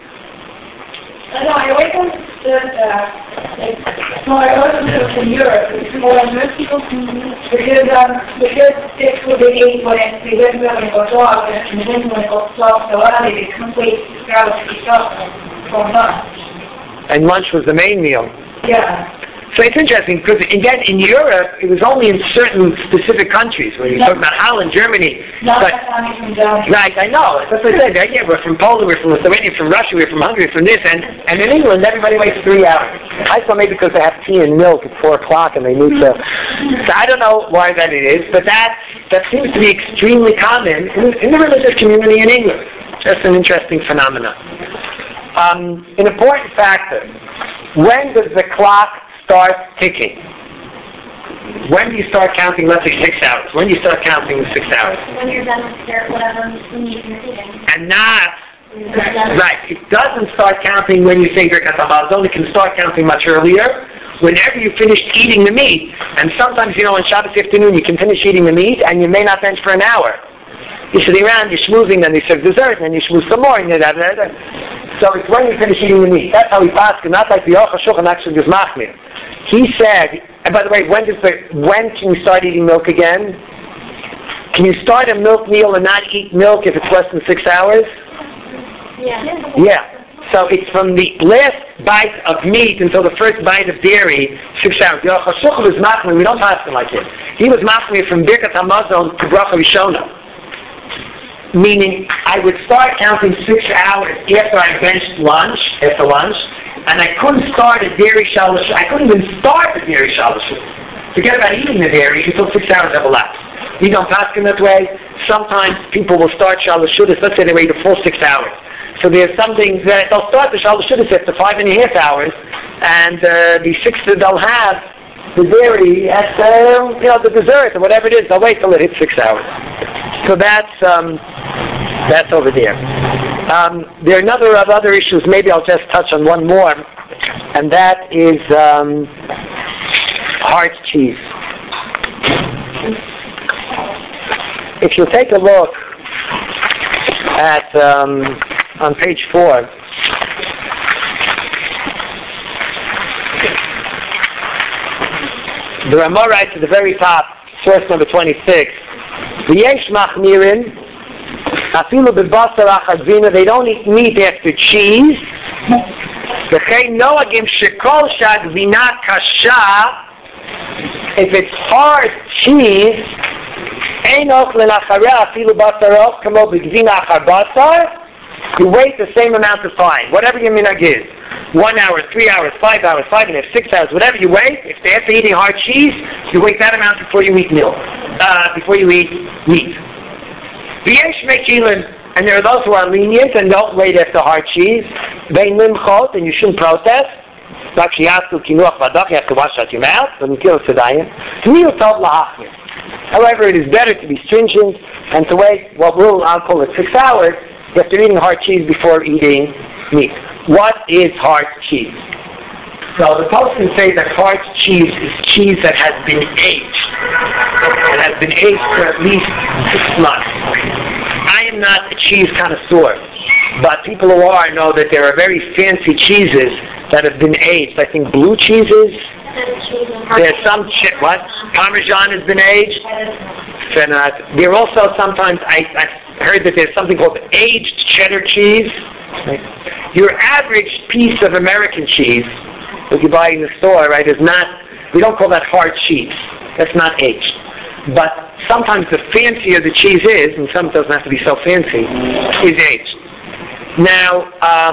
S3: I know, I always understood that, I always understood from Europe, it's more than most people because this would be when they live when it goes off, and then when it goes off so early, they can't wait to grab a piece up for lunch.
S1: And lunch was the main meal.
S3: Yeah.
S1: So it's interesting because, again, in Europe, it was only in certain specific countries. When you talk about Holland, Germany.
S3: Not from down here.
S1: Right, I know. That's what I said. Yeah, we're from Poland, we're from Lithuania, from Russia, we're from Hungary, from this. And in England, everybody waits 3 hours. I thought maybe because they have tea and milk at 4 o'clock and they need to. So I don't know why that it is, but that seems to be extremely common in the religious community in England. Just an interesting phenomenon. An important factor. When does the clock start ticking? When do you start counting, let's say 6 hours? When do you start counting 6 hours?
S2: When you're done with whatever when you finish eating.
S1: And not, right, it doesn't start counting when you say Birkat HaMazon. It can start counting much earlier, whenever you finish eating the meat. And sometimes, on Shabbos afternoon, you can finish eating the meat, and you may not bench for an hour. You're sitting around, you're schmoozing, then you serve dessert, and then you schmooze some more, and so it's when you finish eating the meat. That's how we pass, not like the Aruch HaShulchan actually gives machmir. He said, and by the way, when can you start eating milk again? Can you start a milk meal and not eat milk if it's less than 6 hours?
S2: Yeah.
S1: Yeah. So it's from the last bite of meat until the first bite of dairy, 6 hours. The Aruch HaShulchan was machmir. We don't pass him like this. He was machmir from Birkat HaMazon to Bracha Rishona. Meaning, I would start counting 6 hours after I benched after lunch, and I couldn't start a dairy shalosh. I couldn't even start a dairy shalosh. Forget about eating the dairy until 6 hours have elapsed. We don't pass him that way. Sometimes people will start shalosh. Let's say they wait a full 6 hours. So there's some things that they'll start the shalosh after 5.5 hours, and the 6 that they'll have the dairy at the dessert or whatever it is. They'll wait till it hits 6 hours. So that's over there. There are a number of other issues. Maybe I'll just touch on one more, and that is hard cheese. If you take a look at on page 4, the Ramah writes at the very top, source number 26, V'yesh machmirin, afilu b'basar achadvina, they don't eat meat after cheese. V'chein noagim shekol shagvina kasha, if it's hard cheese, ein ochlen achareh afilu basar kamo b'gvina achar basar, you wait the same amount of time, whatever your minhag is. 1 hour, 3 hours, 5 hours, 5.5, 6 hours, whatever you wait. If they have to eating hard cheese, you wait that amount before you eat milk, before you eat meat. V'yesh mekilin, and there are those who are lenient and don't wait after hard cheese. Vein limchot, and you shouldn't protest. You have to wash out your mouth. However, it is better to be stringent and to wait I'll call it 6 hours after eating hard cheese before eating meat. What is hard cheese? So the poskim say that hard cheese is cheese that has been aged. It has been aged for at least 6 months. I am not a cheese connoisseur, but people who are know that there are very fancy cheeses that have been aged. I think blue cheeses. There's some Parmesan has been aged. There are also sometimes I heard that there's something called aged cheddar cheese. Your average piece of American cheese that you buy in the store, right, is not, we don't call that hard cheese. That's not aged. But sometimes the fancier the cheese is, and some doesn't have to be so fancy, is aged. Now,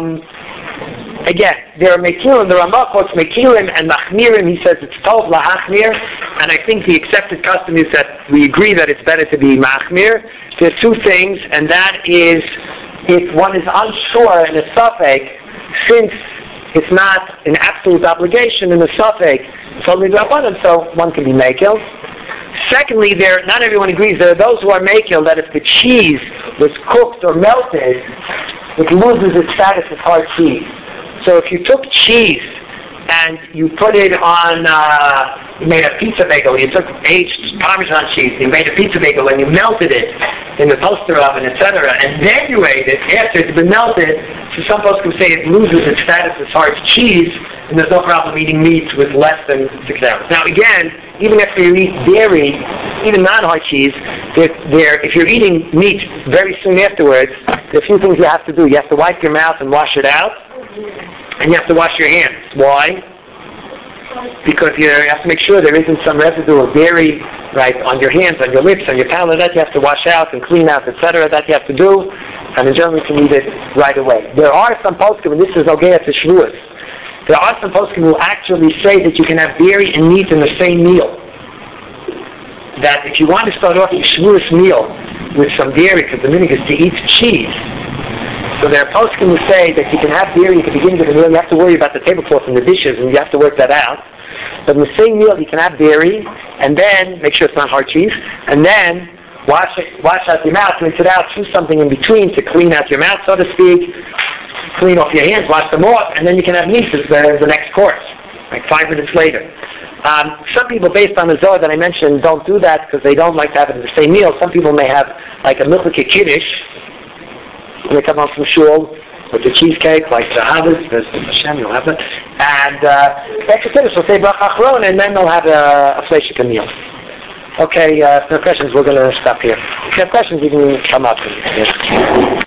S1: again, there are Mekilim, the Ramah quotes Mekilim and Machmirim. He says it's Tov Lahachmir, and I think the accepted custom is that we agree that it's better to be Machmir. There's 2 things, and that is, if one is unsure in a suffix, since it's not an absolute obligation in the suffix, it's only Rabbanan, so one can be Mekil. Secondly, not everyone agrees. There are those who are Mekil that if the cheese was cooked or melted, it loses its status as hard cheese. So if you took cheese and you put it on, you made a pizza bagel, you took aged Parmesan cheese, you made a pizza bagel and you melted it in the toaster oven, etc., and then you ate it after it's been melted, so some folks can say it loses its status as hard cheese, and there's no problem eating meat with less than 6 hours. Now again, even after you eat dairy, even non-hard cheese, if you're eating meat very soon afterwards, there are a few things you have to do. You have to wipe your mouth and wash it out, and you have to wash your hands. Why? Because you have to make sure there isn't some residue of dairy, right, on your hands, on your lips, on your palate. That you have to wash out and clean out, etc. That you have to do, and in general you can eat it right away. There are some poskim, and this is Ogea to Shavuos. There are some poskim who actually say that you can have dairy and meat in the same meal. That if you want to start off your Shavuos meal with some dairy, because the minhag is to eat cheese. So there are poskim who say that you can have dairy at the beginning of the meal. You have to worry about the tablecloth and the dishes, and you have to work that out. But in the same meal, you can have dairy, and then make sure it's not hard cheese, and then wash out your mouth, rinse it out, choose something in between to clean out your mouth, so to speak. Clean off your hands, wash them off, and then you can have meat as the next course, like 5 minutes later. Some people, based on the Zohar that I mentioned, don't do that because they don't like to have it in the same meal. Some people may have like a milchike kiddush when they come home from shul with the cheesecake, like the Havis, there's Hashem, you'll have it. And after kiddush, they'll say Baruch Achron, and then they'll have a fleishik meal. Okay, if there are questions, we're going to stop here. If you have questions, you can come up.